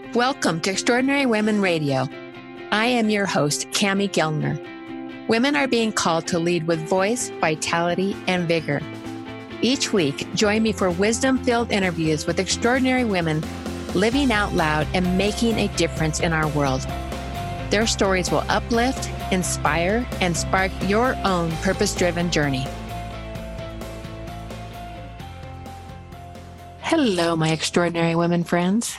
Welcome to Extraordinary Women Radio. I am your host, Cami Gellner. Women are being called to lead with voice, vitality, and vigor. Each week, join me for wisdom-filled interviews with extraordinary women living out loud and making a difference in our world. Their stories will uplift, inspire, and spark your own purpose-driven journey. Hello, my extraordinary women friends.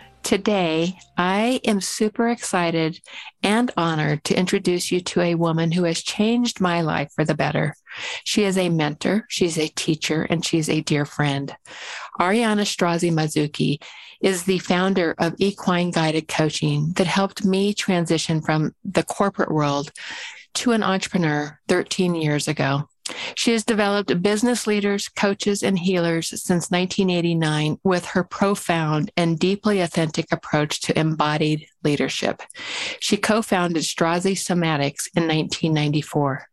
Today, I am super excited and honored to introduce you to a woman who has changed my life for the better. She is a mentor, she's a teacher, and she's a dear friend. Ariana Strozzi Mazzucchi is the founder of Equine Guided Coaching that helped me transition from the corporate world to an entrepreneur 13 years ago. She has developed business leaders, coaches, and healers since 1989 with her profound and deeply authentic approach to embodied leadership. She co-founded Strozzi Somatics in 1994.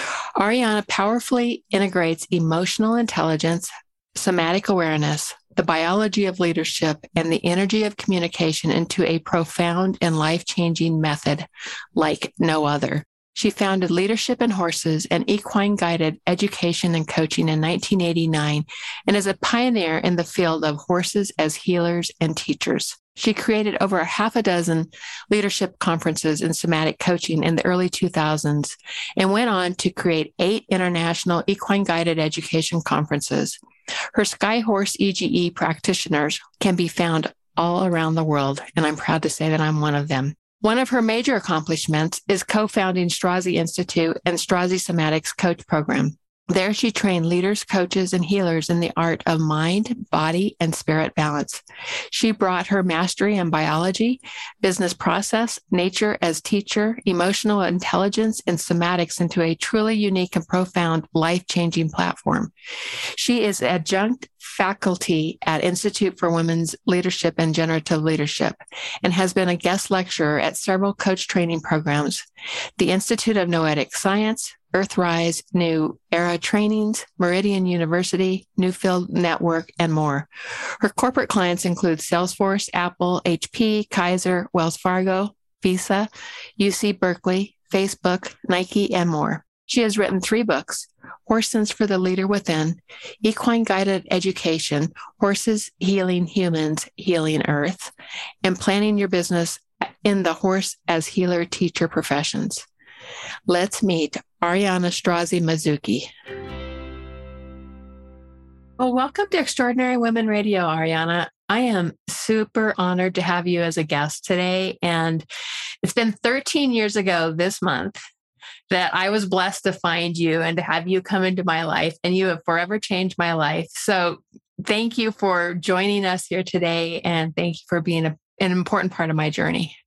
Ariana powerfully integrates emotional intelligence, somatic awareness, the biology of leadership, and the energy of communication into a profound and life-changing method like no other. She founded Leadership in Horses and Equine Guided Education and Coaching in 1989 and is a pioneer in the field of horses as healers and teachers. She created over a half a dozen leadership conferences in somatic coaching in the early 2000s and went on to create 8 international equine guided education conferences. Her Skyhorse EGE practitioners can be found all around the world, and I'm proud to say that I'm one of them. One of her major accomplishments is co-founding Strozzi Institute and Strozzi Somatics Coach Program. There she trained leaders, coaches, and healers in the art of mind, body, and spirit balance. She brought her mastery in biology, business process, nature as teacher, emotional intelligence, and somatics into a truly unique and profound life-changing platform. She is adjunct faculty at Institute for Women's Leadership and Generative Leadership and has been a guest lecturer at several coach training programs, the Institute of Noetic Science, Earthrise, New Era Trainings, Meridian University, Newfield Network, and more. Her corporate clients include Salesforce, Apple, HP, Kaiser, Wells Fargo, Visa, UC Berkeley, Facebook, Nike, and more. She has written 3 books, Horse Sense for the Leader Within, Equine Guided Education, Horses Healing Humans, Healing Earth, and Planning Your Business in the Horse as Healer Teacher Professions. Let's meet Ariana Strozzi Mazzucchi. Well, welcome to Extraordinary Women Radio, Ariana. I am super honored to have you as a guest today. And it's been 13 years ago this month that I was blessed to find you and to have you come into my life, and you have forever changed my life. So thank you for joining us here today, and thank you for being an important part of my journey.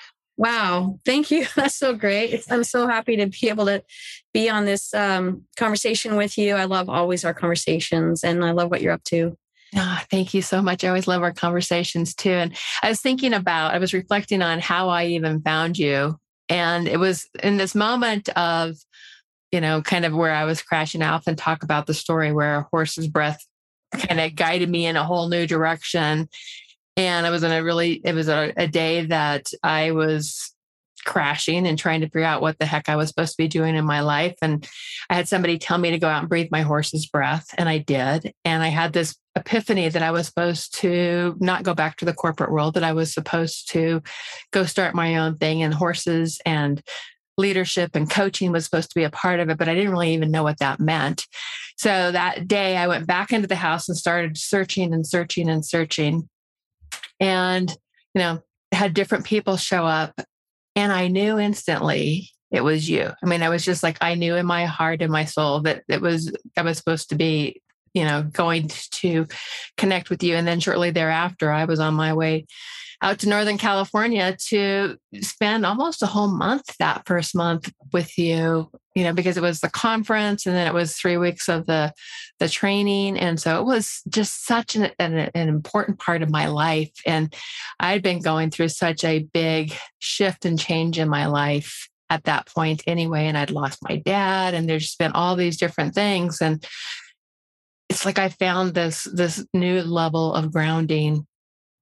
Wow. Thank you. That's so great. I'm so happy to be able to be on this conversation with you. I love always our conversations, and I love what you're up to. Thank you so much. I always love our conversations too. And I was reflecting on how I even found you. And it was in this moment of, kind of where I was crashing out. I often talk about the story where a horse's breath kind of guided me in a whole new direction. And I was it was a day that I was crashing and trying to figure out what the heck I was supposed to be doing in my life. And I had somebody tell me to go out and breathe my horse's breath. And I did. And I had this epiphany that I was supposed to not go back to the corporate world, that I was supposed to go start my own thing, and horses and leadership and coaching was supposed to be a part of it, but I didn't really even know what that meant. So that day I went back into the house and started searching and searching and searching. And, had different people show up, and I knew instantly it was you. I mean, I was just like, I knew in my heart and my soul that I was supposed to be, going to connect with you. And then shortly thereafter, I was on my way out to Northern California to spend almost a whole month that first month with you, because it was the conference and then it was 3 weeks of the training. And so it was just such an important part of my life. And I'd been going through such a big shift and change in my life at that point anyway. And I'd lost my dad, and there's just been all these different things. And it's like I found this new level of grounding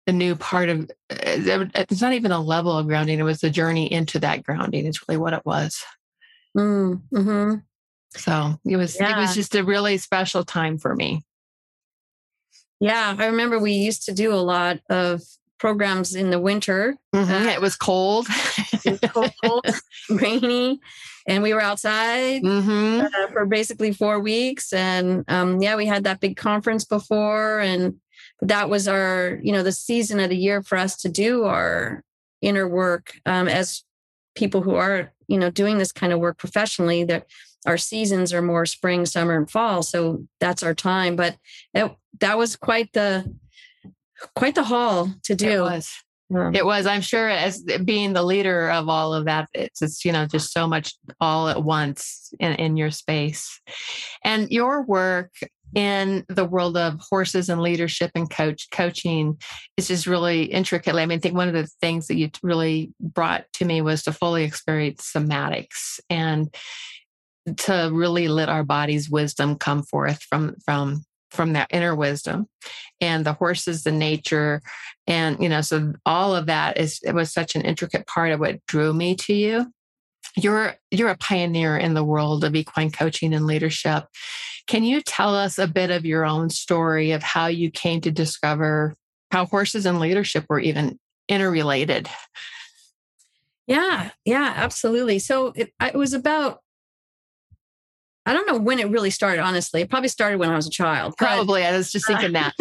the new part of it's not even a level of grounding. It was the journey into that grounding is really what it was. Mm-hmm. So it was just a really special time for me. Yeah. I remember we used to do a lot of programs in the winter. Mm-hmm. It was cold. It was cold, rainy, and we were outside for basically 4 weeks. And we had that big conference before, and that was our, the season of the year for us to do our inner work as people who are, doing this kind of work professionally. That our seasons are more spring, summer, and fall, so that's our time. But that was quite the haul to do. It was. I'm sure, as being the leader of all of that, it's just so much all at once in your space. And your work in the world of horses and leadership and coaching is just really intricately. I mean, I think one of the things that you really brought to me was to fully experience somatics and to really let our body's wisdom come forth from that inner wisdom, and the horses, the nature. And, so all of that it was such an intricate part of what drew me to you. You're a pioneer in the world of equine coaching and leadership. Can you tell us a bit of your own story of how you came to discover how horses and leadership were even interrelated? Yeah, absolutely. So it was about, I don't know when it really started, honestly. It probably started when I was a child. Probably. I was just thinking that.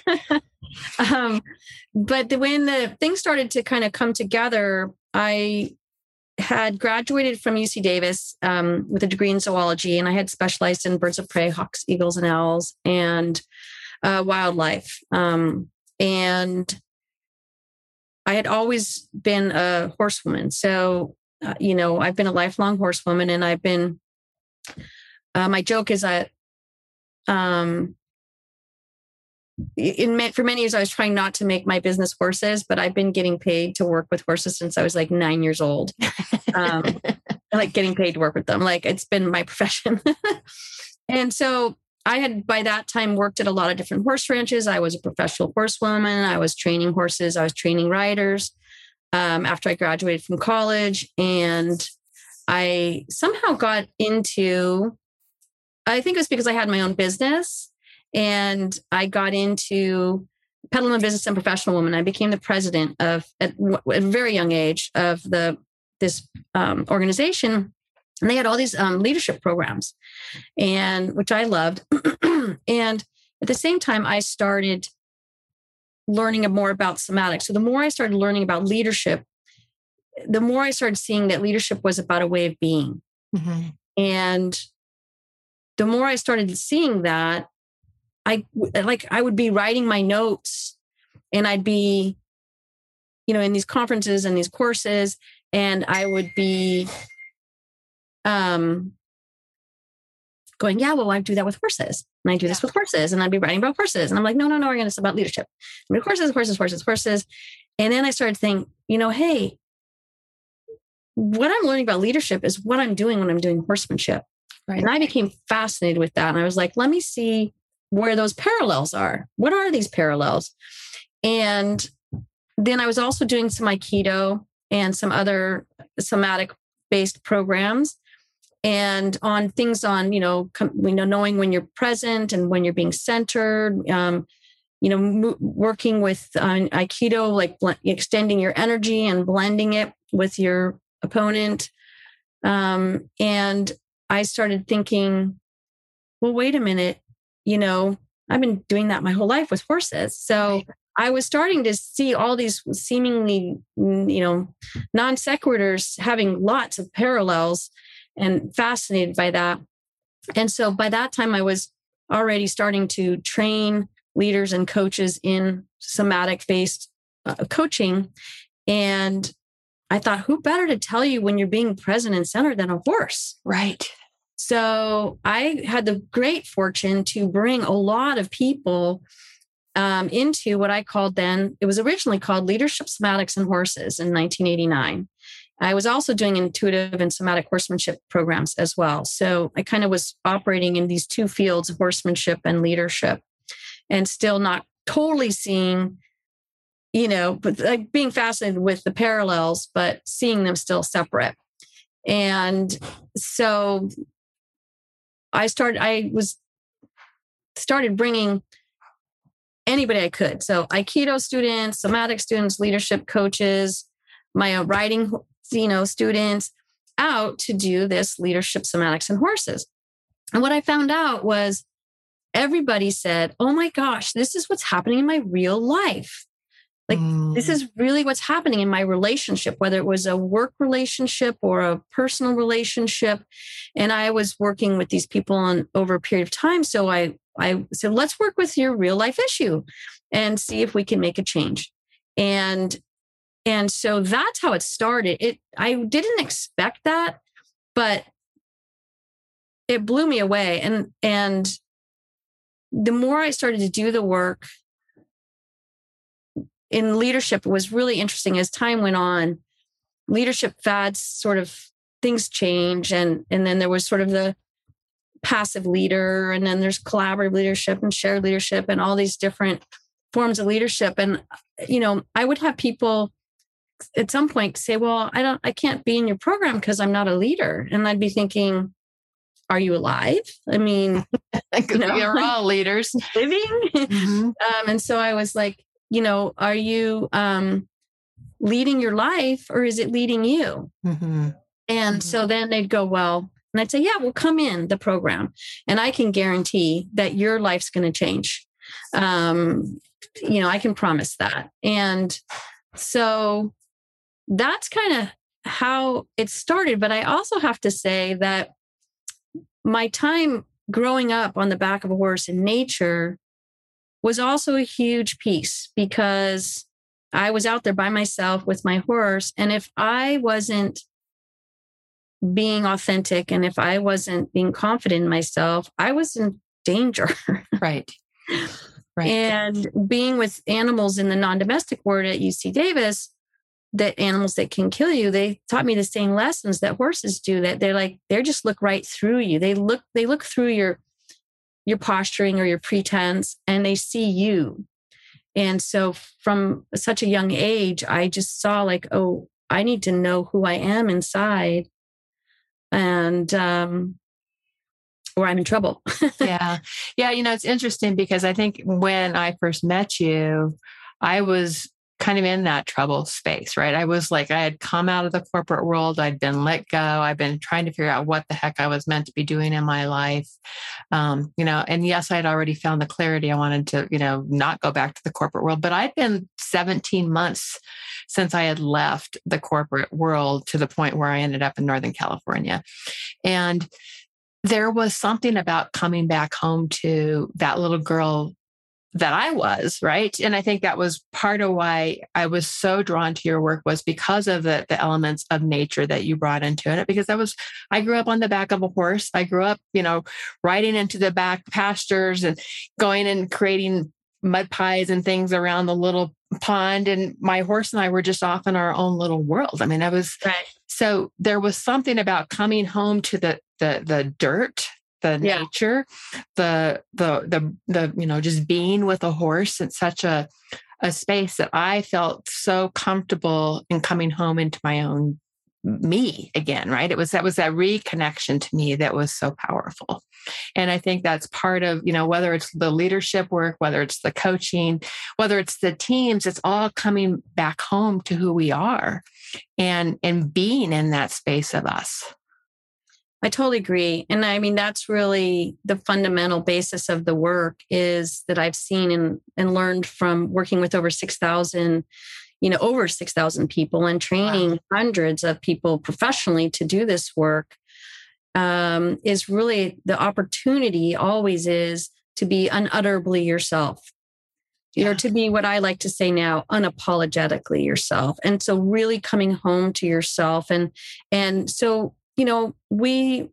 But when the things started to kind of come together, I had graduated from UC Davis with a degree in zoology, and I had specialized in birds of prey, hawks, eagles, and owls, and wildlife. And I had always been a horsewoman. So, I've been a lifelong horsewoman, and I've been, my joke is that for many years, I was trying not to make my business horses, but I've been getting paid to work with horses since I was like 9 years old. I like getting paid to work with them. Like, it's been my profession. And so I had, by that time, worked at a lot of different horse ranches. I was a professional horsewoman. I was training horses. I was training riders after I graduated from college. And I somehow got into, I think it was because I had my own business, and I got into Peddle My Business and Professional Woman. I became the president of, at a very young age, of this organization. And they had all these leadership programs, and which I loved. And at the same time, I started learning more about somatics. So the more I started learning about leadership, the more I started seeing that leadership was about a way of being. Mm-hmm. And the more I started seeing that, I would be writing my notes, and I'd be, in these conferences and these courses, and I would be going, yeah, well, I do that with horses, and I do this with horses, and I'd be writing about horses. And I'm like, no, we're going to about leadership. I mean, horses. And then I started thinking, hey, what I'm learning about leadership is what I'm doing when I'm doing horsemanship. Right. And I became fascinated with that. And I was like, let me see where those parallels are. What are these parallels? And then I was also doing some Aikido and some other somatic based programs, and on things on, knowing when you're present and when you're being centered, working with Aikido, like extending your energy and blending it with your opponent. And I started thinking, well, wait a minute, I've been doing that my whole life with horses. So I was starting to see all these seemingly, non sequiturs having lots of parallels, and fascinated by that. And so by that time, I was already starting to train leaders and coaches in somatic-based coaching. And I thought, who better to tell you when you're being present and centered than a horse? Right. So I had the great fortune to bring a lot of people into what I called then, it was originally called Leadership, Somatics, and Horses in 1989. I was also doing intuitive and somatic horsemanship programs as well. So I kind of was operating in these two fields of horsemanship and leadership, and still not totally seeing, but like being fascinated with the parallels, but seeing them still separate. And so I started bringing anybody I could. So Aikido students, somatic students, leadership coaches, my writing, students out to do this leadership, somatics, and horses. And what I found out was everybody said, oh my gosh, this is what's happening in my real life. Like, this is really what's happening in my relationship, whether it was a work relationship or a personal relationship. And I was working with these people over a period of time. So I said, let's work with your real life issue and see if we can make a change. And so that's how it started. I didn't expect that, but it blew me away. And the more I started to do the work in leadership, it was really interesting. As time went on, leadership fads, sort of things change. And then there was sort of the passive leader, and then there's collaborative leadership and shared leadership and all these different forms of leadership. And, I would have people at some point say, well, I can't be in your program because I'm not a leader. And I'd be thinking, are you alive? I mean, you're all leaders living. Mm-hmm. And so I was like, are you leading your life, or is it leading you? Mm-hmm. And so then they'd go, well, and I'd say, yeah, well, come in the program and I can guarantee that your life's going to change. I can promise that. And so that's kind of how it started. But I also have to say that my time growing up on the back of a horse in nature was also a huge piece, because I was out there by myself with my horse. And if I wasn't being authentic and if I wasn't being confident in myself, I was in danger. Right. And being with animals in the non-domestic ward at UC Davis, that animals that can kill you, they taught me the same lessons that horses do, that they just look right through you. They look through your posturing or your pretense, and they see you. And so from such a young age, I just saw like, oh, I need to know who I am inside, and or I'm in trouble. Yeah. It's interesting because I think when I first met you, I was kind of in that trouble space, right? I was like, I had come out of the corporate world. I'd been let go. I've been trying to figure out what the heck I was meant to be doing in my life. And yes, I'd already found the clarity. I wanted to, not go back to the corporate world, but I'd been 17 months since I had left the corporate world to the point where I ended up in Northern California. And there was something about coming back home to that little girl that I was, right? And I think that was part of why I was so drawn to your work, was because of the elements of nature that you brought into it. Because I grew up on the back of a horse. I grew up, riding into the back pastures and going and creating mud pies and things around the little pond. And my horse and I were just off in our own little world. I mean, so there was something about coming home to the dirt, the nature, the just being with a horse. It's such a space that I felt so comfortable in coming home into my own me again, right? That was that reconnection to me that was so powerful. And I think that's part of, whether it's the leadership work, whether it's the coaching, whether it's the teams, it's all coming back home to who we are and being in that space of us. I totally agree. And I mean, that's really the fundamental basis of the work, is that I've seen and learned from working with over 6,000 people and training hundreds of people professionally to do this work, is really the opportunity always is to be unutterably yourself, to be what I like to say now, unapologetically yourself. And so really coming home to yourself. And so, we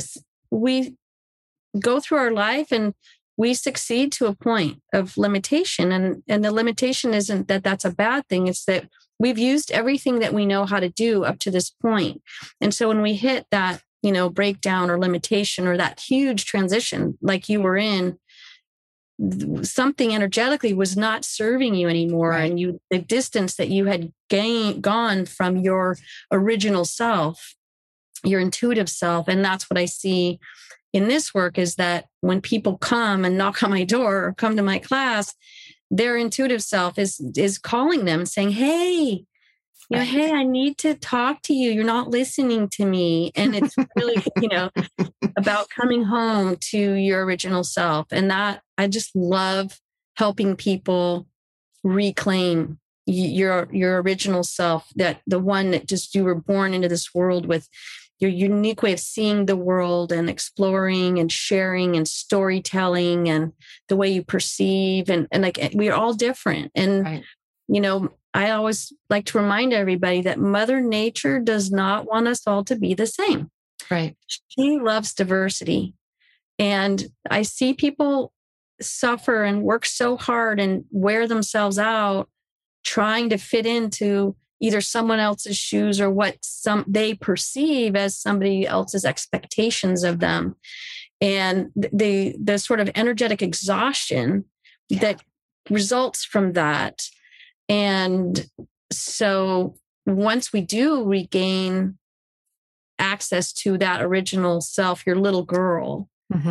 go through our life and we succeed to a point of limitation. And the limitation isn't that that's a bad thing. It's that we've used everything that we know how to do up to this point. And so when we hit that, breakdown or limitation or that huge transition like you were in, something energetically was not serving you anymore. Right. And the distance that you had gone from your original self, your intuitive self. And that's what I see in this work, is that when people come and knock on my door or come to my class, their intuitive self is calling them and saying, hey, hey, I need to talk to you. You're not listening to me. And it's really, about coming home to your original self. And that I just love helping people reclaim your original self, that the one that just you were born into this world with, your unique way of seeing the world and exploring and sharing and storytelling and the way you perceive. And like, we're all different. And, I always like to remind everybody that Mother Nature does not want us all to be the same. Right. She loves diversity. And I see people suffer and work so hard and wear themselves out trying to fit into either someone else's shoes or what they perceive as somebody else's expectations of them. And the sort of energetic exhaustion that results from that. And so once we do regain access to that original self, your little girl,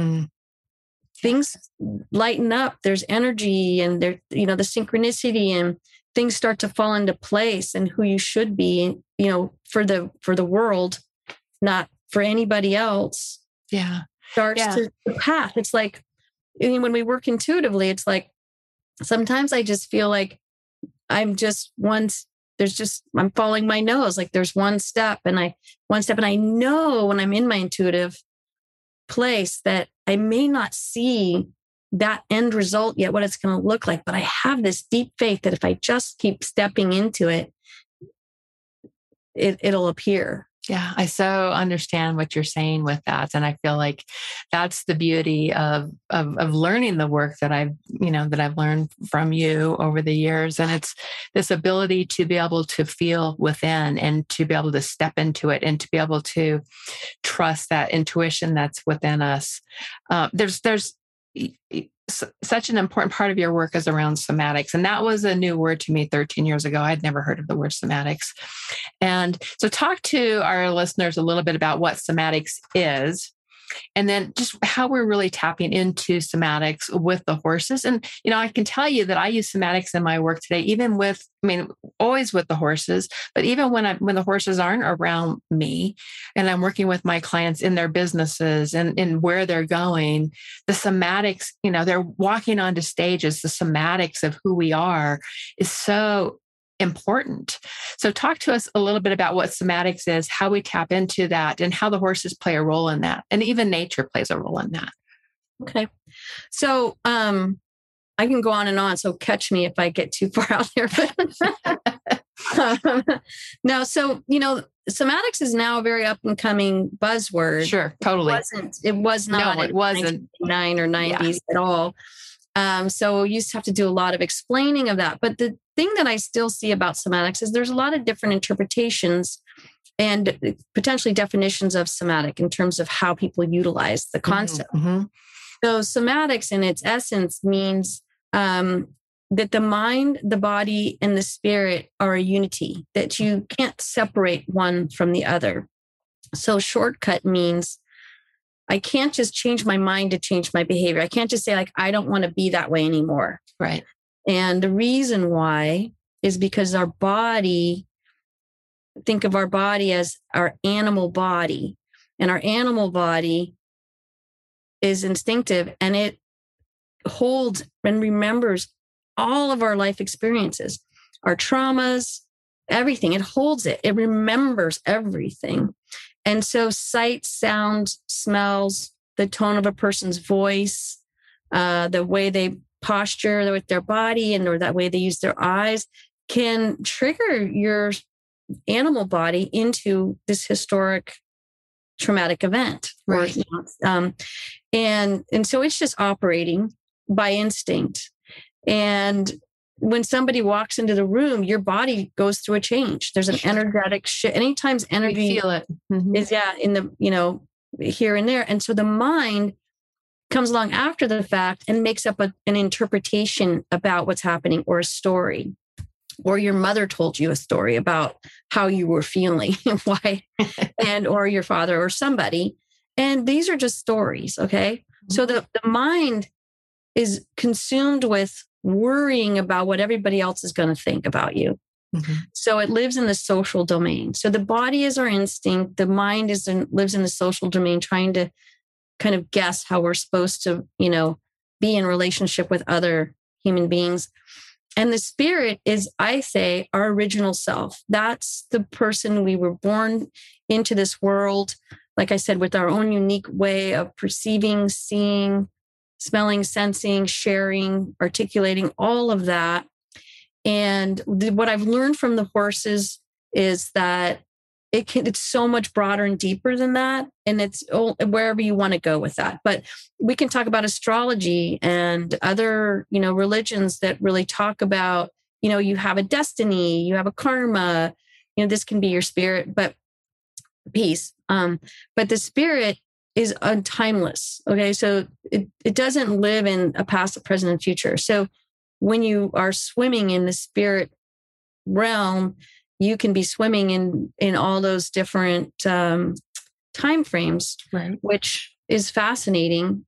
things lighten up. There's energy and there, the synchronicity, and things start to fall into place, and who you should be, for the world, not for anybody else. Yeah. Starts to the path. It's like, when we work intuitively, it's like, sometimes I just feel like I'm following my nose. Like there's one step and I know when I'm in my intuitive place that I may not see that end result yet, what it's going to look like, but I have this deep faith that if I just keep stepping into it, it'll appear. Yeah, I so understand what you're saying with that. And I feel like that's the beauty of learning the work that I've learned from you over the years. And it's this ability to be able to feel within and to be able to step into it and to be able to trust that intuition that's within us. There's such an important part of your work is around somatics. And that was a new word to me 13 years ago. I'd never heard of the word somatics. And so talk to our listeners a little bit about what somatics is, and then just how we're really tapping into somatics with the horses. And, I can tell you that I use somatics in my work today, always with the horses, but even when the horses aren't around me and I'm working with my clients in their businesses and where they're going, the somatics, they're walking onto stages, the somatics of who we are is so important. So talk to us a little bit about what somatics is, how we tap into that, and how the horses play a role in that. And even nature plays a role in that. Okay. So I can go on and on. So catch me if I get too far out there. No, so, somatics is now a very up and coming buzzword. Sure, totally. It was not. No, it wasn't. 1999 or 90s at all. So you used to have to do a lot of explaining of that. But the thing that I still see about somatics is there's a lot of different interpretations and potentially definitions of somatic in terms of how people utilize the concept. Mm-hmm. So somatics in its essence means that the mind, the body, and the spirit are a unity, that you can't separate one from the other. So shortcut means I can't just change my mind to change my behavior. I can't just say I don't want to be that way anymore. Right. And the reason why is because our body, think of our body as our animal body, and our animal body is instinctive and it holds and remembers all of our life experiences, our traumas, everything. It holds it. It remembers everything. And so sight, sound, smells, the tone of a person's voice, the way they posture with their body or that way they use their eyes can trigger your animal body into this historic traumatic event. Right. And so it's just operating by instinct. And when somebody walks into the room, your body goes through a change. There's an energetic shift. Anytime energy feel it. is in the, here and there. And so the mind comes along after the fact and makes up an interpretation about what's happening, or a story, or your mother told you a story about how you were feeling, why, and or your father or somebody. And these are just stories, okay? Mm-hmm. So the mind is consumed with worrying about what everybody else is going to think about you. Mm-hmm. So it lives in the social domain. So the body is our instinct. The mind lives in the social domain, trying to kind of guess how we're supposed to, be in relationship with other human beings. And the spirit is, I say, our original self. That's the person we were born into this world, like I said, with our own unique way of perceiving, seeing, smelling, sensing, sharing, articulating, all of that. And what I've learned from the horses is that it's so much broader and deeper than that. And it's wherever you want to go with that. But we can talk about astrology and other, religions that really talk about, you have a destiny, you have a karma, this can be your spirit, but peace. But the spirit is untimeless. Okay. So it doesn't live in a past, a present, and future. So when you are swimming in the spirit realm, you can be swimming in all those different time frames, right, which is fascinating.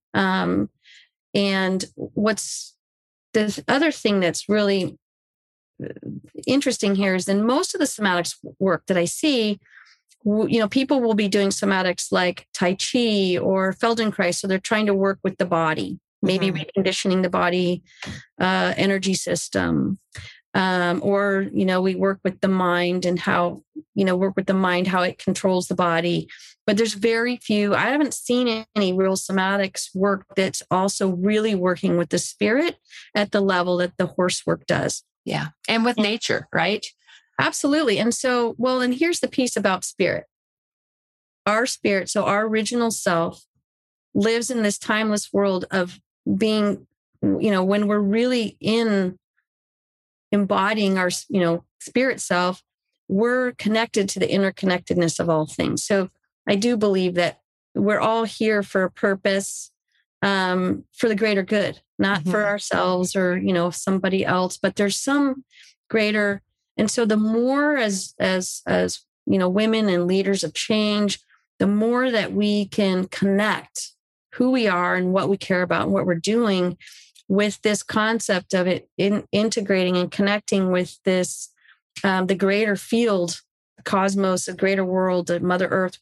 And what's the other thing that's really interesting here is that most of the somatics work that I see, people will be doing somatics like Tai Chi or Feldenkrais. So they're trying to work with the body, maybe reconditioning the body energy system. Or, we work with the mind and how, how it controls the body. But there's very few, I haven't seen any real somatics work that's also really working with the spirit at the level that the horse work does. Yeah. And with nature, right? Absolutely. And so, and here's the piece about spirit. Our spirit, so our original self, lives in this timeless world of being, when we're really embodying our, spirit self, we're connected to the interconnectedness of all things. So I do believe that we're all here for a purpose, for the greater good, not for ourselves or, somebody else, but there's some greater. And so the more as women and leaders of change, the more that we can connect who we are and what we care about and what we're doing with this concept of it integrating and connecting with this, the greater field, cosmos, the greater world, the Mother Earth,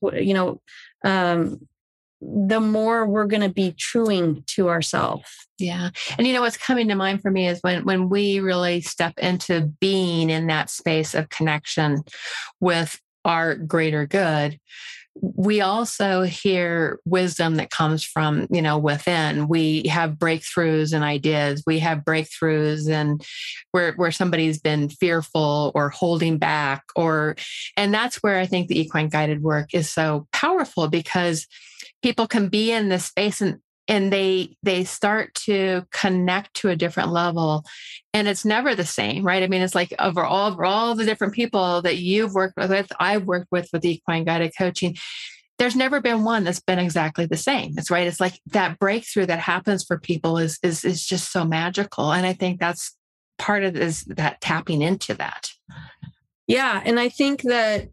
the more we're going to be truing to ourselves. Yeah. And what's coming to mind for me is when we really step into being in that space of connection with our greater good, we also hear wisdom that comes from, within. We have breakthroughs and ideas. We have breakthroughs and where somebody's been fearful or holding back and that's where I think the equine guided work is so powerful, because people can be in this space and they start to connect to a different level, and it's never the same, right? I mean, it's like over all the different people that you've worked with, I've worked with the equine guided coaching, there's never been one that's been exactly the same. It's right. It's like that breakthrough that happens for people is just so magical. And I think that's part of this, that tapping into that. Yeah. And I think that,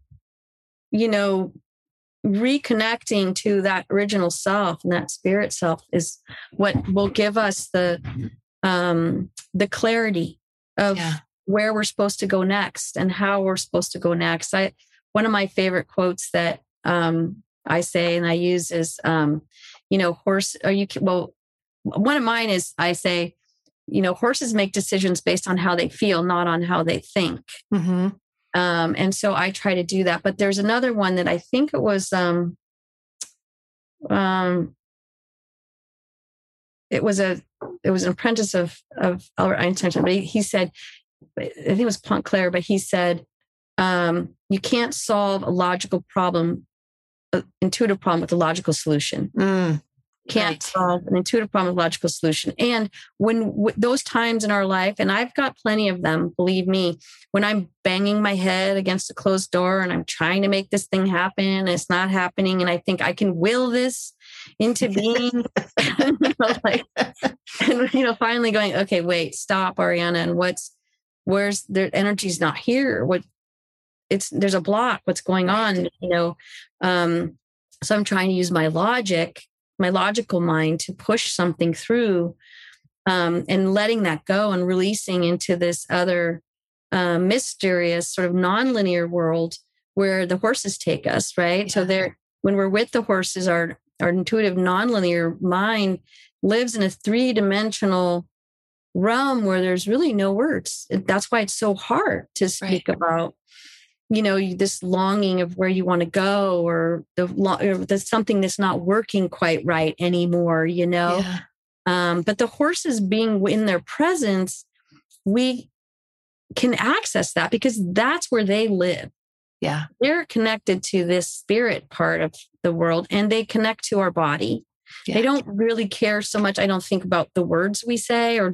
reconnecting to that original self and that spirit self is what will give us the clarity of where we're supposed to go next and how we're supposed to go next. One of my favorite quotes that I say and I use is, horse. One of mine is I say, horses make decisions based on how they feel, not on how they think. Mm-hmm. And so I try to do that. But there's another one that I think it was an apprentice of Albert Einstein, but he said, I think it was Pontclair, but he said, you can't solve a logical problem, an intuitive problem with a logical solution. Can't solve an intuitive problem with a logical solution. And when those times in our life, and I've got plenty of them, believe me, when I'm banging my head against a closed door and I'm trying to make this thing happen, and it's not happening, and I think I can will this, into being, like, and, finally going, okay, wait, stop, Ariana. And where's their energy's not here? There's a block. What's going on? So I'm trying to use my logical mind to push something through, and letting that go and releasing into this other mysterious sort of nonlinear world where the horses take us, right? Yeah. So when we're with the horses, our intuitive nonlinear mind lives in a 3-dimensional realm where there's really no words. That's why it's so hard to speak about, this longing of where you want to go, or there's something that's not working quite right anymore, Yeah. But the horses, being in their presence, we can access that because that's where they live. Yeah. They're connected to this spirit part of the world, and they connect to our body. Yeah. They don't really care so much, I don't think, about the words we say or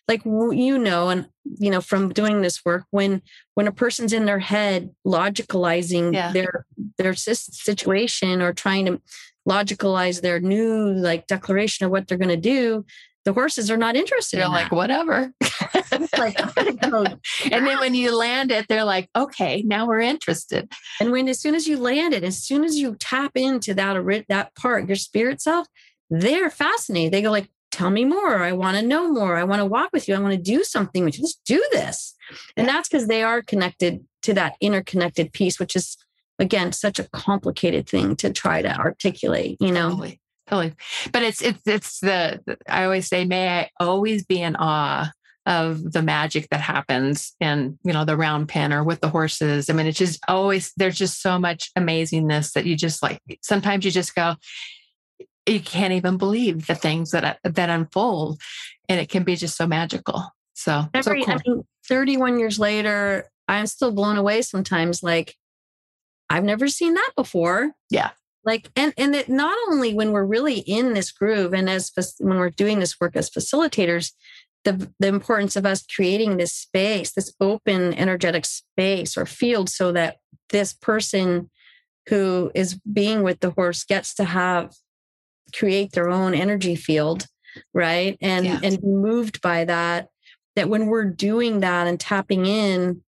and from doing this work, when a person's in their head logicalizing their situation, or trying to logicalize their new declaration of what they're going to do, the horses are not interested. They're like, whatever. And then when you land it, they're like, okay, now we're interested. And as soon as you land it, as soon as you tap into that part, your spirit self, they're fascinated. They go like, tell me more. I want to know more. I want to walk with you. I want to do something with you. Let's do this. And that's because they are connected to that interconnected piece, which is, again, such a complicated thing to try to articulate, Totally. But I always say, may I always be in awe of the magic that happens in, the round pen or with the horses. I mean, it's just always, there's just so much amazingness that you just sometimes you just go, you can't even believe the things that unfold, and it can be just so magical. So, cool. 31 years later, I'm still blown away sometimes. I've never seen that before. Yeah. And it not only when we're really in this groove, and when we're doing this work as facilitators, the importance of us creating this space, this open energetic space or field, so that this person who is being with the horse gets to create their own energy field, right? And be moved by that when we're doing that and tapping in,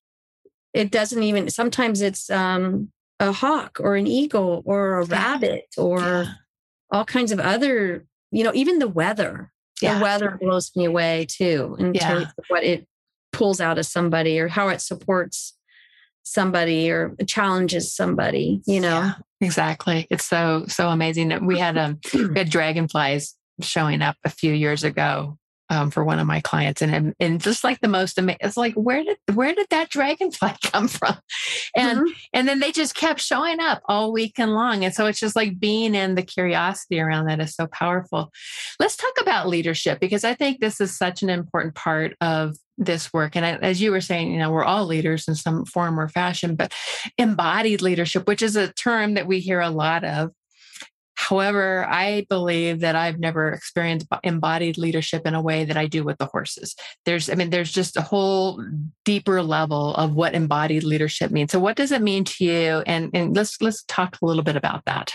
it doesn't even, sometimes it's a hawk or an eagle or a rabbit or all kinds of other, even the weather. The weather blows me away too, in terms of what it pulls out of somebody, or how it supports somebody or challenges somebody, Yeah, exactly. It's so amazing. We had dragonflies showing up a few years ago for one of my clients, and just like the most amazing. It's like, where did that dragonfly come from? And and then they just kept showing up all weekend long, and so it's just like being in the curiosity around that is so powerful. Let's talk about leadership, because I think this is such an important part of this work. And as you were saying, we're all leaders in some form or fashion, but embodied leadership, which is a term that we hear a lot of. However, I believe that I've never experienced embodied leadership in a way that I do with the horses. There's just a whole deeper level of what embodied leadership means. So what does it mean to you? And let's talk a little bit about that.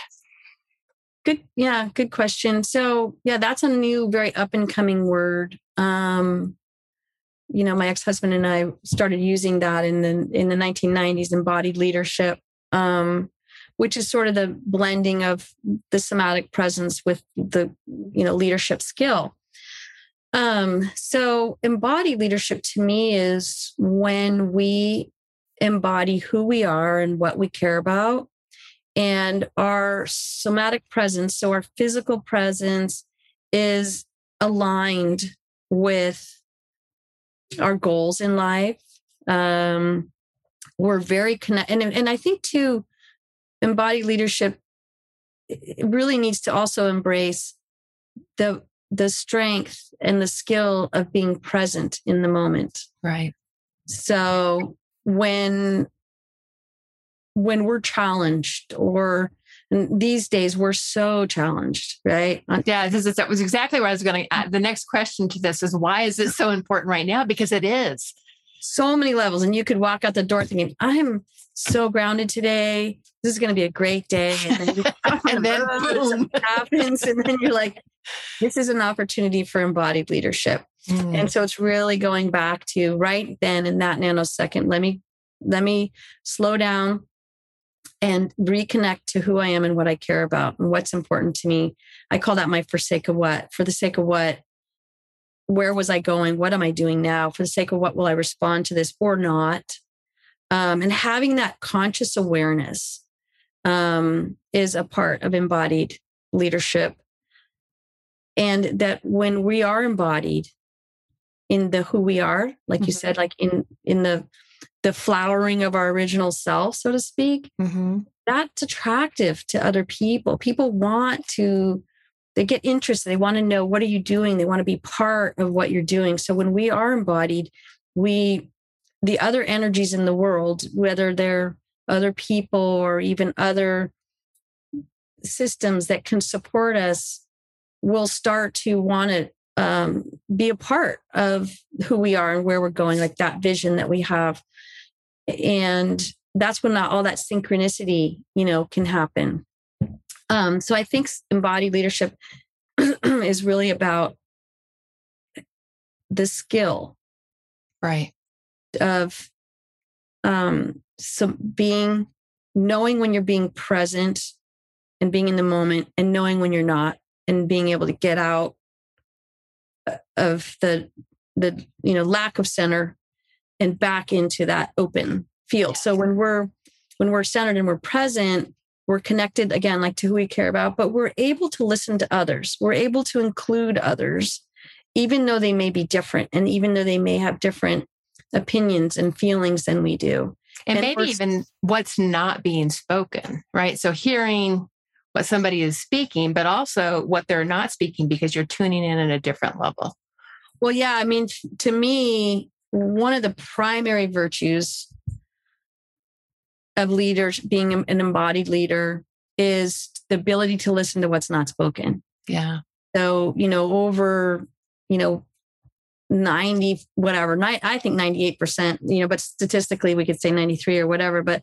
Good. Yeah. Good question. So that's a new, very up and coming word. My ex-husband and I started using that in the 1990s, embodied leadership. Which is sort of the blending of the somatic presence with the, leadership skill. So embodied leadership to me is when we embody who we are and what we care about, and our somatic presence, so our physical presence, is aligned with our goals in life. We're very connected. And I think too, embodied leadership, it really needs to also embrace the strength and the skill of being present in the moment. Right. So when we're challenged, and these days we're so challenged, right? Yeah, that was exactly where I was going to. The next question to this is, why is it so important right now? Because it is. so many levels. And you could walk out the door thinking, I'm so grounded today. This is going to be a great day. And then, boom, happens. And then you're like, this is an opportunity for embodied leadership. And so it's really going back to right then in that nanosecond, let me slow down and reconnect to who I am and what I care about and what's important to me. I call that my for sake of what. For the sake of what? Where was I going? What am I doing now? For the sake of what will I respond to this or not? And having that conscious awareness is a part of embodied leadership. And that when we are embodied in the who we are, like you said, like in the flowering of our original self, so to speak, that's attractive to other people. People they get interested. They want to know, what are you doing? They want to be part of what you're doing. So when we are embodied, the other energies in the world, whether they're other people or even other systems that can support us, will start to want to be a part of who we are and where we're going, like that vision that we have. And that's when all that synchronicity, can happen. So I think embodied leadership is really about the skill, right, of knowing when you're being present and being in the moment, and knowing when you're not, and being able to get out of the lack of center and back into that open field. Yes. So when we're centered and we're present, we're connected again, like to who we care about, but we're able to listen to others. We're able to include others, even though they may be different, and even though they may have different opinions and feelings than we do. And maybe even what's not being spoken, right? So hearing what somebody is speaking, but also what they're not speaking, because you're tuning in at a different level. Well, yeah. I mean, to me, one of the primary virtues of leaders, being an embodied leader, is the ability to listen to what's not spoken. Yeah. So, over, 90, whatever, I think 98%, but statistically we could say 93 or whatever, but,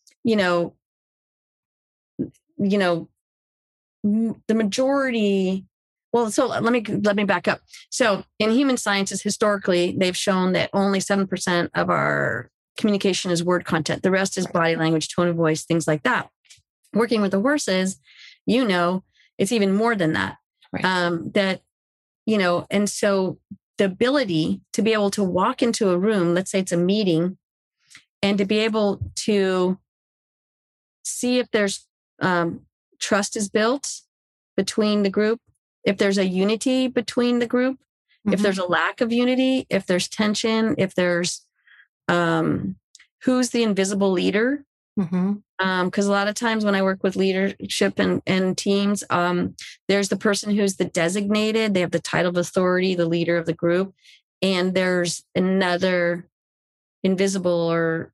the majority, well, so let me back up. So in human sciences, historically, they've shown that only 7% of our communication is word content. The rest is body language, tone of voice, things like that. Working with the horses, it's even more than that. Right. And so the ability to be able to walk into a room, let's say it's a meeting, and to be able to see if there's trust is built between the group, if there's a unity between the group, if there's a lack of unity, if there's tension, if there's who's the invisible leader. Because a lot of times when I work with leadership and teams, there's the person who's the designated, they have the title of authority, the leader of the group. And there's another invisible or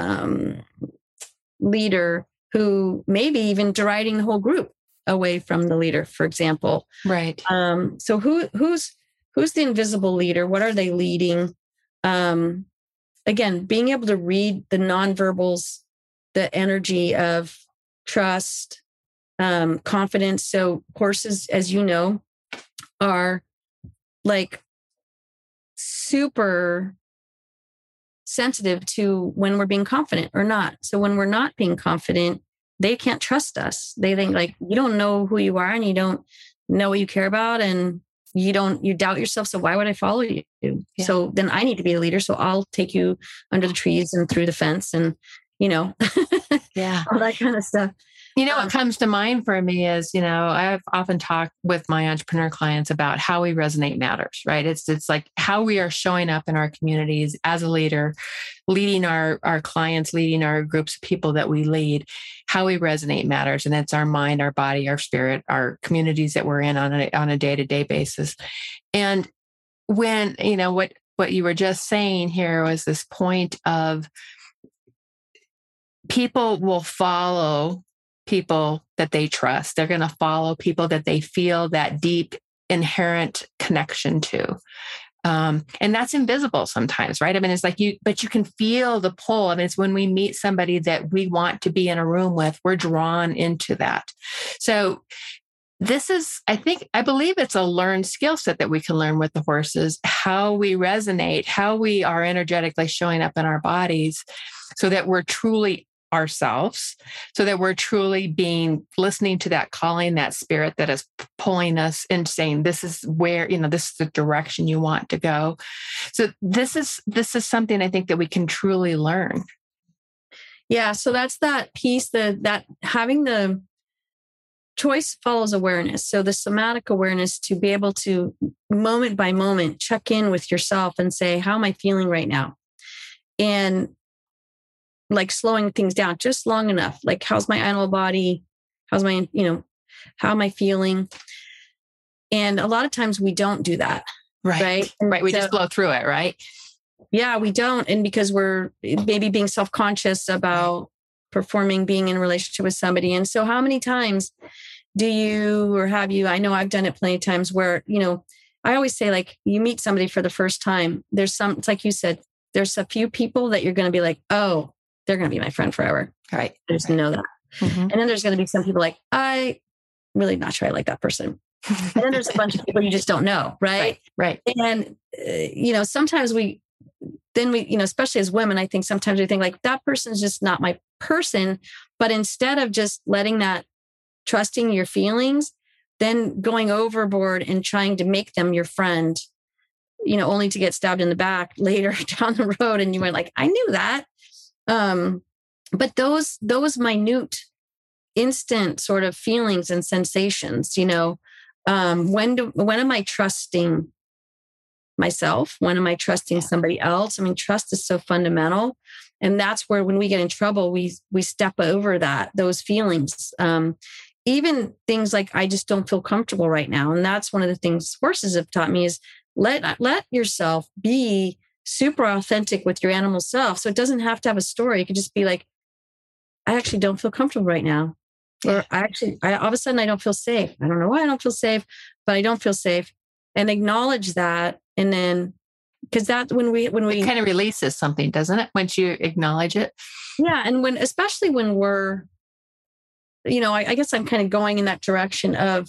leader who may be even deriding the whole group away from the leader, for example. Right. So who's the invisible leader? What are they leading? Again, being able to read the nonverbals, the energy of trust, confidence. So horses, as you know, are like super sensitive to when we're being confident or not. So when we're not being confident, they can't trust us. They think like, you don't know who you are and you don't know what you care about, and you doubt yourself. So why would I follow you? Yeah. So then I need to be a leader. So I'll take you under the trees and through the fence and, yeah, all that kind of stuff. What comes to mind for me is, I've often talked with my entrepreneur clients about how we resonate matters, right? It's like how we are showing up in our communities as a leader, leading our clients, leading our groups of people that we lead, how we resonate matters. And it's our mind, our body, our spirit, our communities that we're in on a day-to-day basis. And when, what you were just saying here was this point of people will follow people that they trust. They're going to follow people that they feel that deep inherent connection to. And that's invisible sometimes, right? I mean, it's like but you can feel the pull. I mean, it's when we meet somebody that we want to be in a room with, we're drawn into that. So this is, I believe it's a learned skill set that we can learn with the horses, how we resonate, how we are energetically showing up in our bodies so that we're truly ourselves, so that we're truly listening to that calling, that spirit that is pulling us and saying, this is where, this is the direction you want to go. So this is something I think that we can truly learn. Yeah. So that's that piece that having the choice follows awareness. So the somatic awareness to be able to moment by moment check in with yourself and say, how am I feeling right now? And like slowing things down just long enough. Like, how's my animal body? How's my, how am I feeling? And a lot of times we don't do that. Right. Right. We just blow through it. Right. Yeah, we don't. And because we're maybe being self-conscious about being in a relationship with somebody. And so how many times do you, or have you, I know I've done it plenty of times where, I always say, like, you meet somebody for the first time, it's like you said, there's a few people that you're going to be like, oh, they're going to be my friend forever. Right. I just know that. Mm-hmm. And then there's going to be some people like, I really not sure I like that person. And then there's a bunch of people you just don't know. Right. Right. And, sometimes we, especially as women, I think sometimes we think like that person's just not my person. But instead of just letting that, trusting your feelings, then going overboard and trying to make them your friend, only to get stabbed in the back later down the road. And you were like, I knew that. But those minute, instant sort of feelings and sensations, when am I trusting myself? When am I trusting somebody else? I mean, trust is so fundamental. And that's where, when we get in trouble, we step over those feelings. Even things like, I just don't feel comfortable right now. And that's one of the things horses have taught me is let yourself be super authentic with your animal self. So it doesn't have to have a story. It could just be like, I actually don't feel comfortable right now. Or I all of a sudden I don't feel safe. I don't know why I don't feel safe, but I don't feel safe. And acknowledge that. And then, because that when we it kind of releases something, doesn't it? Once you acknowledge it. Yeah. And especially when we're, I guess I'm kind of going in that direction of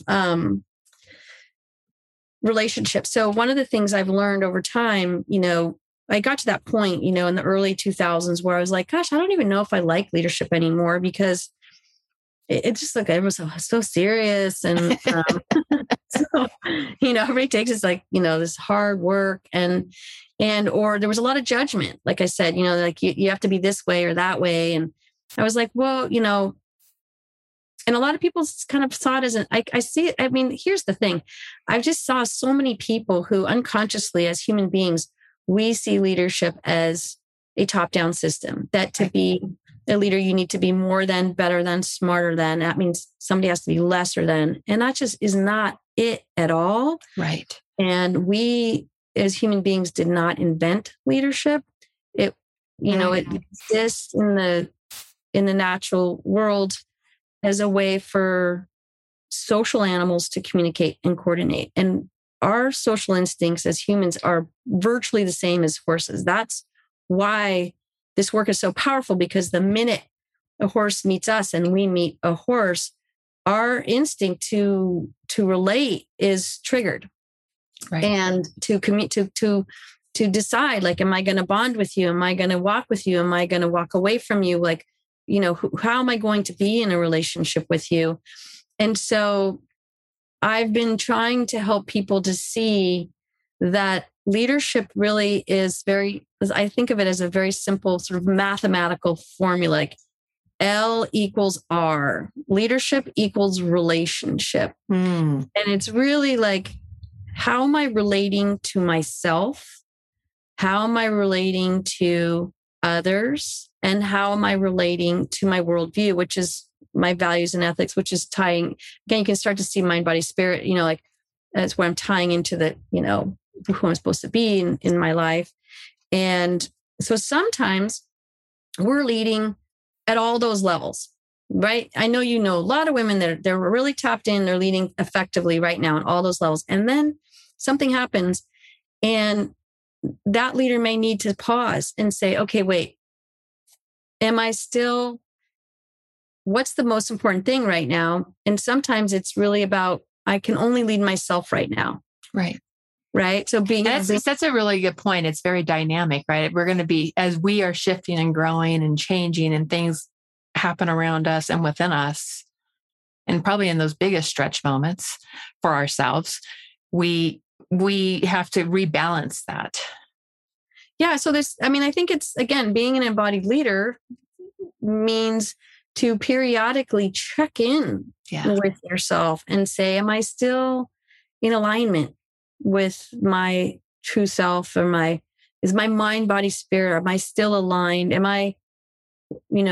relationships. So one of the things I've learned over time, I got to that point, in the early 2000s where I was like, gosh, I don't even know if I like leadership anymore, because it's just like, everyone's so serious. And, so, everybody takes it's like, this hard work or there was a lot of judgment. Like I said, like you have to be this way or that way. And I was like, well, and a lot of people kind of saw it as I see it. I mean, here's the thing. I just saw so many people who unconsciously, as human beings, we see leadership as a top-down system, that to be a leader, you need to be more than, better than, smarter than. That means somebody has to be lesser than. And that just is not it at all. Right. And we, as human beings, did not invent leadership. It exists in the natural world as a way for social animals to communicate and coordinate. And our social instincts as humans are virtually the same as horses. That's why this work is so powerful, because the minute a horse meets us and we meet a horse, our instinct to relate is triggered. Right. And to commit to decide, like, am I going to bond with you? Am I going to walk with you? Am I going to walk away from you? Like, how am I going to be in a relationship with you? And so I've been trying to help people to see that leadership really is I think of it as a very simple sort of mathematical formula, like L equals R. Leadership equals relationship. And it's really like, how am I relating to myself? How am I relating to others? And how am I relating to my worldview, which is my values and ethics, which is tying, again, you can start to see mind, body, spirit, like that's where I'm tying into the, who I'm supposed to be in my life. And so sometimes we're leading at all those levels, right? I know, a lot of women that they're really tapped in, they're leading effectively right now on all those levels. And then something happens And that leader may need to pause and say, okay, wait, what's the most important thing right now? And sometimes it's really about, I can only lead myself right now. Right. Right. So that's a really good point. It's very dynamic, right? We're going to be, as we are shifting and growing and changing and things happen around us and within us, and probably in those biggest stretch moments for ourselves, we have to rebalance that. Yeah. So I think it's, again, being an embodied leader means to periodically check in with yourself and say, am I still in alignment with my true self? Is my mind, body, spirit, am I still aligned? Am I, one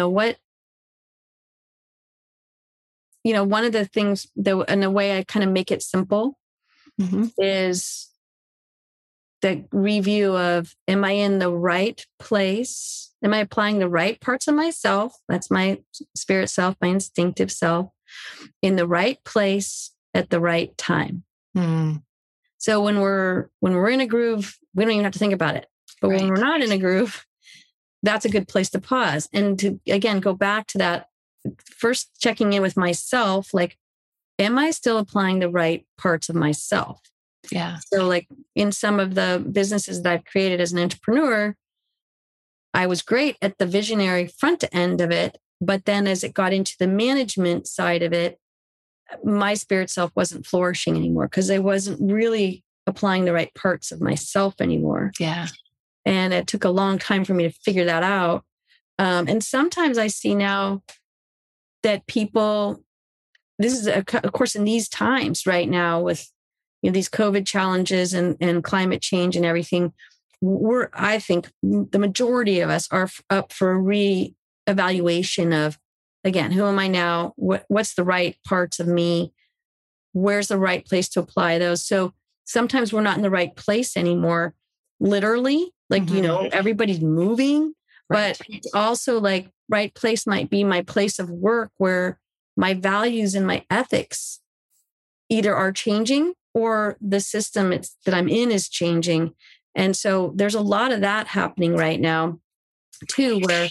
of the things that, in a way I kind of make it simple, is the review of, am I in the right place? Am I applying the right parts of myself? That's my spirit self, my instinctive self, in the right place at the right time. So when we're in a groove, we don't even have to think about it. But when we're not in a groove, that's a good place to pause. And to, again, go back to that, first checking in with myself, like, am I still applying the right parts of myself? Yeah. So like in some of the businesses that I've created as an entrepreneur, I was great at the visionary front end of it. But then as it got into the management side of it, my spirit self wasn't flourishing anymore because I wasn't really applying the right parts of myself anymore. Yeah. And it took a long time for me to figure that out. And sometimes I see now that people, this is, of course, in these times right now with these COVID challenges and climate change and everything, I think the majority of us are up for a re-evaluation of, again, who am I now? What's the right parts of me? Where's the right place to apply those? So sometimes we're not in the right place anymore, literally, like, everybody's moving, but also like right place might be my place of work where my values and my ethics either are changing or the system that I'm in is changing. And so there's a lot of that happening right now too, where,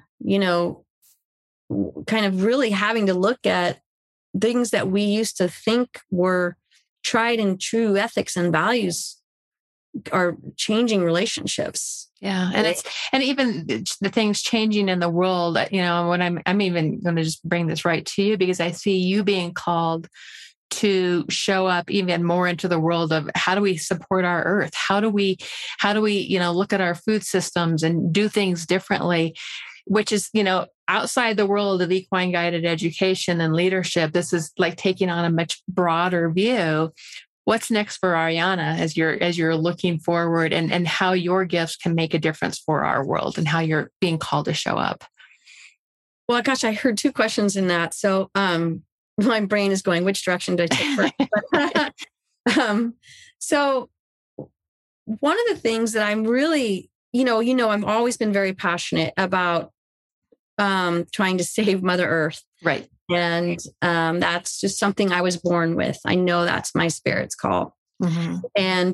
kind of really having to look at things that we used to think were tried and true ethics and values are changing relationships. Yeah. And even the things changing in the world, when I'm even going to just bring this right to you because I see you being called to show up even more into the world of how do we support our earth? How do we, look at our food systems and do things differently, which is, outside the world of equine guided education and leadership. This is like taking on a much broader view. What's next for Ariana as you're looking forward and how your gifts can make a difference for our world and how you're being called to show up? Well, gosh, I heard two questions in that. So, my brain is going, which direction do I take first? So one of the things that I'm really, I've always been very passionate about trying to save Mother Earth. Right. And that's just something I was born with. I know that's my spirit's call. And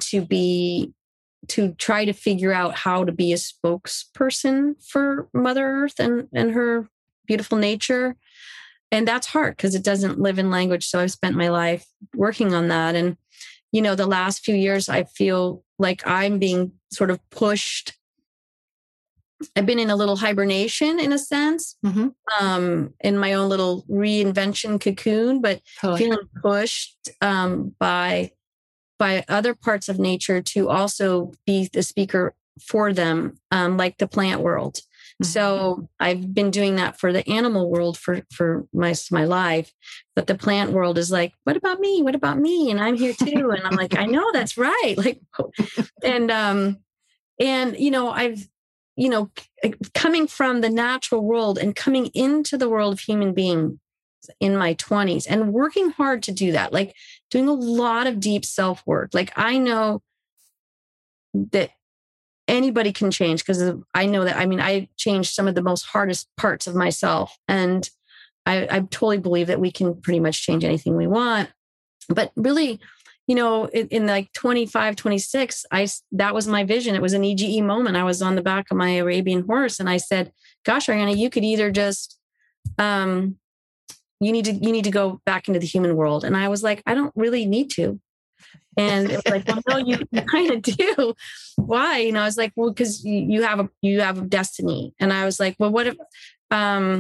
to try to figure out how to be a spokesperson for Mother Earth and her beautiful nature. And that's hard because it doesn't live in language. So I've spent my life working on that. And, the last few years, I feel like I'm being sort of pushed. I've been in a little hibernation in a sense, in my own little reinvention cocoon, but feeling pushed by other parts of nature to also be the speaker for them, like the plant world. So I've been doing that for the animal world for my life. But the plant world is like, what about me? What about me? And I'm here too. And I'm like, I know that's right. Like, and I've, coming from the natural world and coming into the world of human beings in my 20s and working hard to do that, like doing a lot of deep self-work. Like I know that anybody can change because I know that, I changed some of the most hardest parts of myself. And I totally believe that we can pretty much change anything we want. But really, in like 25, 26, that was my vision. It was an EGE moment. I was on the back of my Arabian horse and I said, gosh, Ariana, you could either just, you need to go back into the human world. And I was like, I don't really need to. And it was like, well, no, you kind of do. Why? I was like, well, because you have a destiny. And I was like, well, what if, but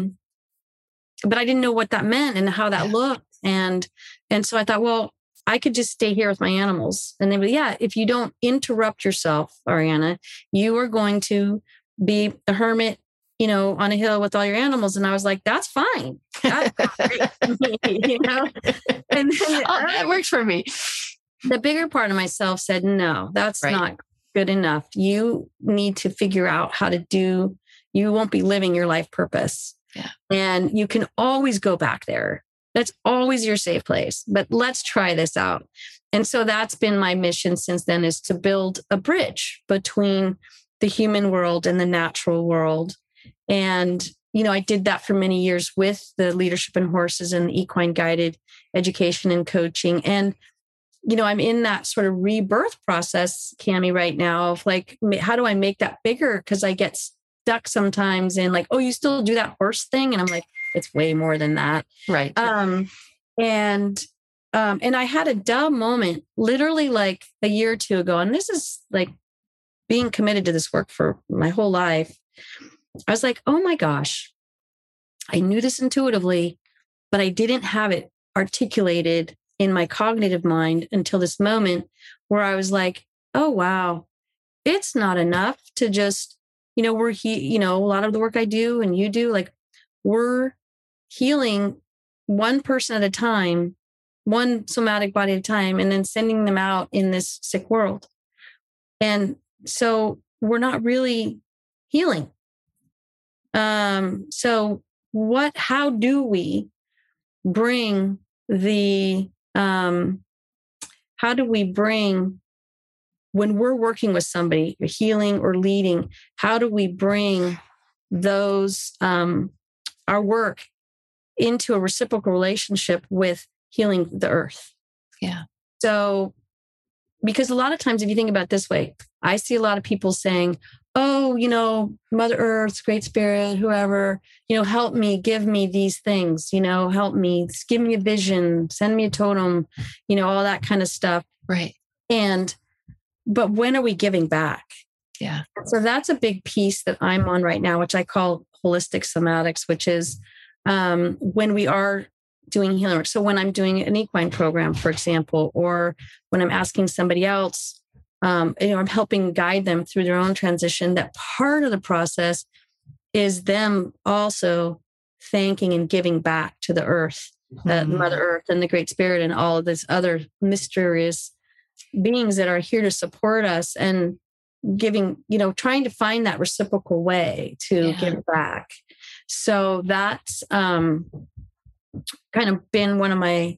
I didn't know what that meant and how that looked. And so I thought, well, I could just stay here with my animals. And they were, yeah, if you don't interrupt yourself, Ariana, you are going to be a hermit, on a hill with all your animals. And I was like, that's fine. That's great for me, And then, that works for me. The bigger part of myself said, no, that's not good enough. You need to figure out how to you won't be living your life purpose. Yeah. And you can always go back there. That's always your safe place, but let's try this out. And so that's been my mission since then, is to build a bridge between the human world and the natural world. And, I did that for many years with the Leadership in Horses and the equine guided education and coaching. And, I'm in that sort of rebirth process, Cami, right now of like, how do I make that bigger? Because I get stuck sometimes in like, oh, you still do that horse thing? And I'm like, it's way more than that. Right. And I had a dumb moment literally like a year or two ago. And this is like being committed to this work for my whole life. I was like, oh my gosh, I knew this intuitively, but I didn't have it articulated in my cognitive mind until this moment where I was like, oh, wow, it's not enough to just, a lot of the work I do and you do, like we're healing one person at a time, one somatic body at a time, and then sending them out in this sick world. And so we're not really healing. So how do we bring when we're working with somebody, healing or leading, how do we bring those, our work into a reciprocal relationship with healing the earth? Yeah. So, because a lot of times, if you think about it this way, I see a lot of people saying, oh, Mother Earth, Great Spirit, whoever, help me, give me these things, help me, give me a vision, send me a totem, all that kind of stuff. Right. But when are we giving back? Yeah. So that's a big piece that I'm on right now, which I call holistic somatics, which is when we are doing healing work. So when I'm doing an equine program, for example, or when I'm asking somebody else, I'm helping guide them through their own transition, that part of the process is them also thanking and giving back to the earth, Mother Earth and the Great Spirit and all of these other mysterious beings that are here to support us and giving, trying to find that reciprocal way to give back. So that's kind of been one of my,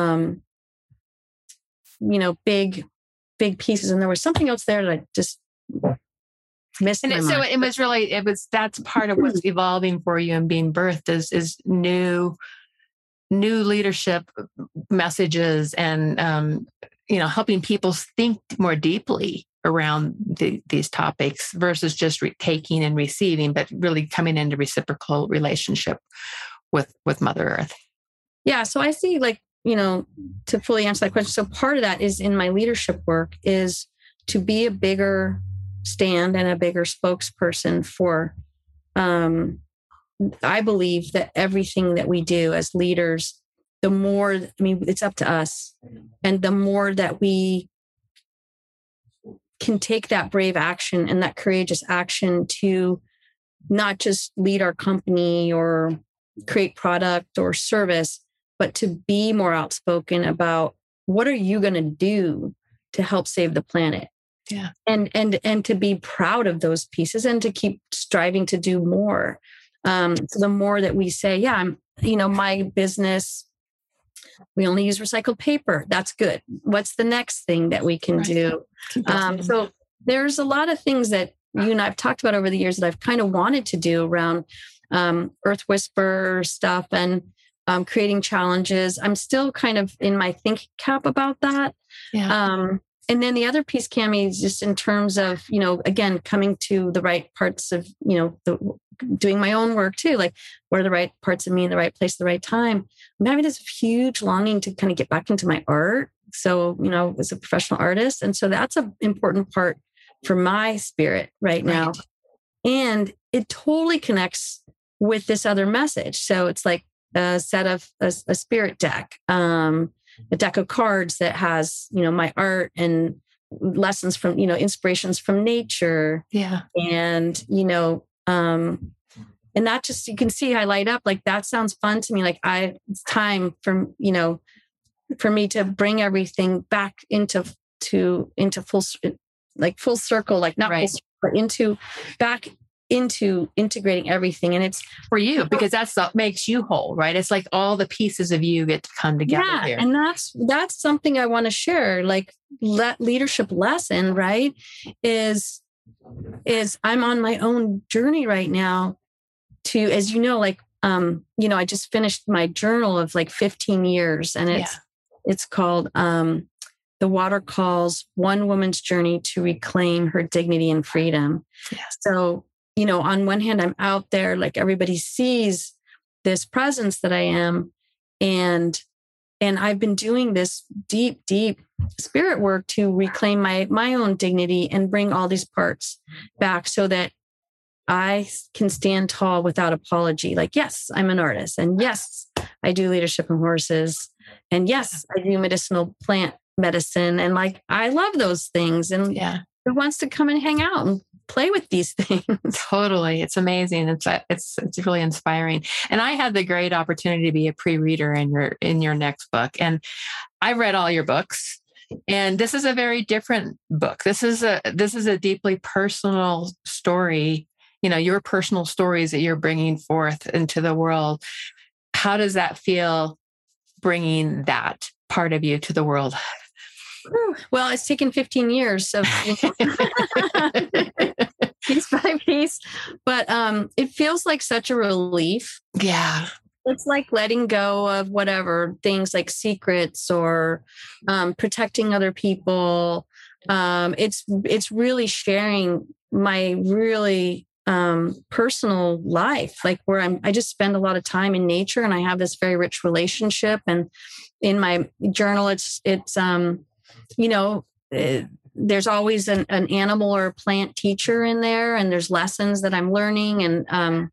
big pieces. And there was something else there that I just missed. And so that's part of what's evolving for you and being birthed is new leadership messages and, helping people think more deeply around these topics versus just taking and receiving, but really coming into reciprocal relationship with Mother Earth. Yeah. So I see to fully answer that question. So part of that is in my leadership work is to be a bigger stand and a bigger spokesperson for, I believe that everything that we do as leaders, the more, it's up to us. And the more that we can take that brave action and that courageous action to not just lead our company or create product or service, but to be more outspoken about what are you going to do to help save the planet? Yeah. And to be proud of those pieces and to keep striving to do more. So the more that we say, my business, we only use recycled paper. That's good. What's the next thing that we can do? So there's a lot of things that you and I've talked about over the years that I've kind of wanted to do around Earth Whisperer stuff. And creating challenges. I'm still kind of in my think cap about that. Yeah. And then the other piece, Cami, is just in terms of, again, coming to the right parts of, doing my own work too. Like, what are the right parts of me in the right place, at the right time? I'm having this huge longing to kind of get back into my art. So, as a professional artist. And so that's an important part for my spirit right now. Right. And it totally connects with this other message. So it's like a set of a spirit deck, a deck of cards that has, my art and lessons from, inspirations from nature. Yeah. And, and that just, you can see I light up, like, that sounds fun to me. Like it's time for, for me to bring everything back into full, like full circle, like not right. full circle, but back into integrating everything. And it's for you, because that's what makes you whole, right? It's like all the pieces of you get to come together here. And that's something I want to share. Like, leadership lesson, right? Is I'm on my own journey right now to, as I just finished my journal of like 15 years, and it's called, The Water Calls: One Woman's Journey to Reclaim Her Dignity and Freedom. Yeah. So, on one hand, I'm out there, like, everybody sees this presence that I am. And I've been doing this deep, deep spirit work to reclaim my own dignity and bring all these parts back so that I can stand tall without apology. Like, yes, I'm an artist. And yes, I do leadership in horses. And yes, I do medicinal plant medicine. And like, I love those things. And who wants to come and hang out and play with these things? Totally. It's amazing. It's really inspiring. And I had the great opportunity to be a pre-reader in your next book. And I read all your books. And this is a very different book. This is a deeply personal story, your personal stories that you're bringing forth into the world. How does that feel, bringing that part of you to the world? Well, it's taken 15 years of piece by piece, but it feels like such a relief. Yeah. It's like letting go of whatever things, like secrets or protecting other people. It's really sharing my really personal life, like where I just spend a lot of time in nature, and I have this very rich relationship. And in my journal, there's always an animal or a plant teacher in there, and there's lessons that I'm learning, and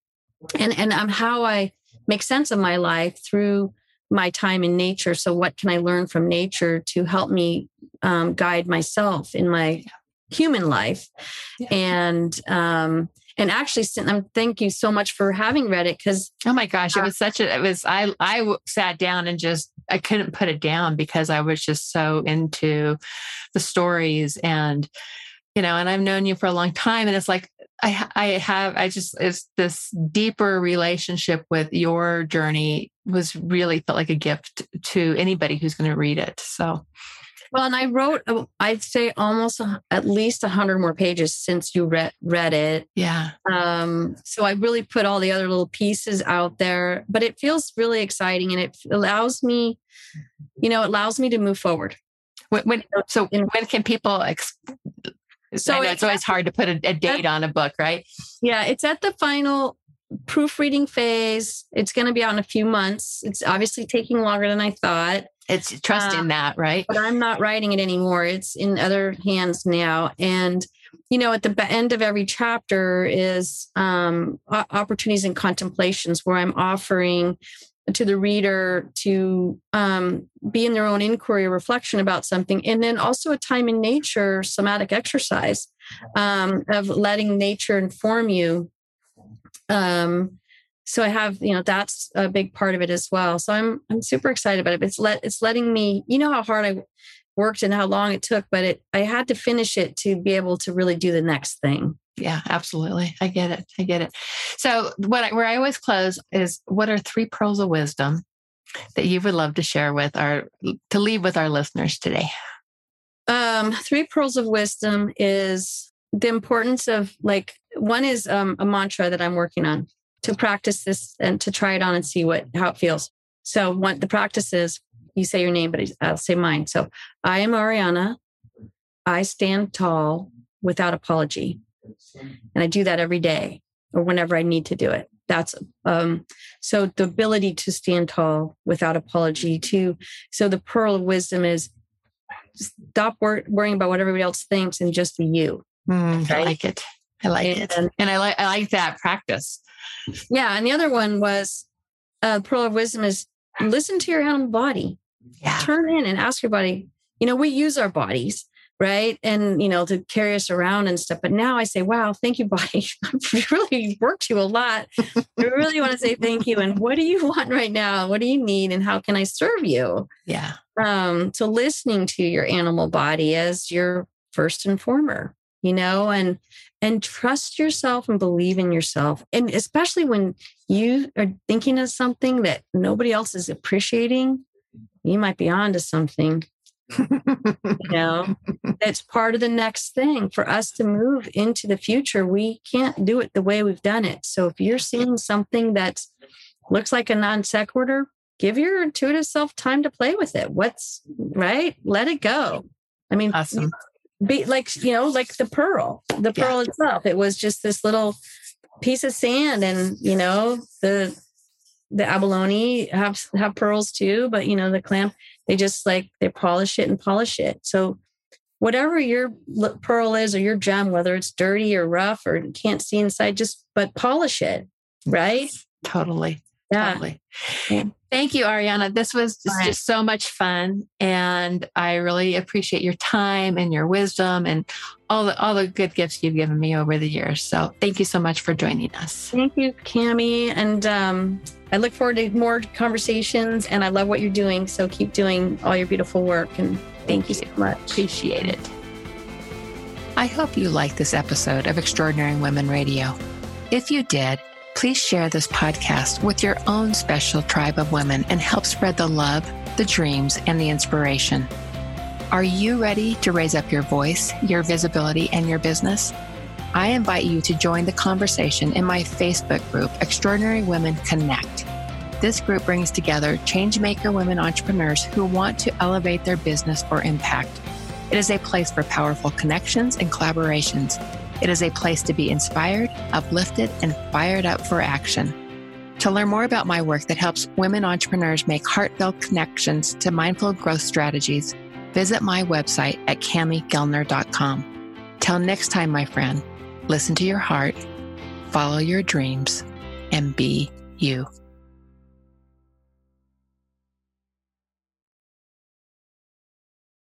how I make sense of my life through my time in nature. So what can I learn from nature to help me guide myself in my human life? Yeah. And actually, thank you so much for having read it, because oh my gosh, I sat down and I couldn't put it down, because I was just so into the stories, and and I've known you for a long time, and it's like it's this deeper relationship with your journey was really felt like a gift to anybody who's going to read it. So. Well, and I wrote, I'd say almost at least 100 more pages since you read it. Yeah. So I really put all the other little pieces out there, but it feels really exciting, and it allows me to move forward. When can people? So I know it's always hard to put a date on a book, right? Yeah, it's at the final proofreading phase. It's going to be out in a few months. It's obviously taking longer than I thought. It's trust in that, right? But I'm not writing it anymore. It's in other hands now. And, at the end of every chapter is opportunities and contemplations, where I'm offering to the reader to be in their own inquiry or reflection about something. And then also a time in nature, somatic exercise of letting nature inform you. So I have, that's a big part of it as well. So I'm super excited about it. It's letting me, how hard I worked and how long it took, but I had to finish it to be able to really do the next thing. Yeah, absolutely. I get it. So where I always close is, what are 3 pearls of wisdom that you would love to share to leave with our listeners today? 3 pearls of wisdom is the importance of, one is a mantra that I'm working on to practice this and to try it on and see how it feels. So the practice is you say your name, but I'll say mine. So I am Ariana. I stand tall without apology. And I do that every day or whenever I need to do it. That's so the ability to stand tall without apology so the pearl of wisdom is stop worrying about what everybody else thinks and just be you. Right? I like it. I like that practice. Yeah. And the other one was pearl of wisdom is listen to your animal body. Yeah. Turn in and ask your body. We use our bodies, right? And, to carry us around and stuff. But now I say, wow, thank you, body. I've really worked you a lot. I really want to say thank you. And what do you want right now? What do you need? And how can I serve you? Yeah. So listening to your animal body as your first informer, and trust yourself and believe in yourself. And especially when you are thinking of something that nobody else is appreciating, you might be onto something. That's part of the next thing for us to move into the future. We can't do it the way we've done it. So if you're seeing something that looks like a non sequitur, give your intuitive self time to play with it. What's right? Let it go. I mean, awesome. Be like the pearl itself. It was just this little piece of sand, and the abalone have pearls too, but the clam, they just they polish it. So whatever your pearl is or your gem, whether it's dirty or rough or you can't see inside, but polish it, right? Totally. Yeah. Totally. Yeah. Thank you, Ariana. This was just so much fun. And I really appreciate your time and your wisdom and all the good gifts you've given me over the years. So thank you so much for joining us. Thank you, Cami. And I look forward to more conversations, and I love what you're doing. So keep doing all your beautiful work. And thank you so much. Appreciate it. I hope you liked this episode of Extraordinary Women Radio. If you did, please share this podcast with your own special tribe of women and help spread the love, the dreams, and the inspiration. Are you ready to raise up your voice, your visibility, and your business? I invite you to join the conversation in my Facebook group, Extraordinary Women Connect. This group brings together changemaker women entrepreneurs who want to elevate their business for impact. It is a place for powerful connections and collaborations. It is a place to be inspired, uplifted, and fired up for action. To learn more about my work that helps women entrepreneurs make heartfelt connections to mindful growth strategies, visit my website at camigellner.com. Till next time, my friend, listen to your heart, follow your dreams, and be you.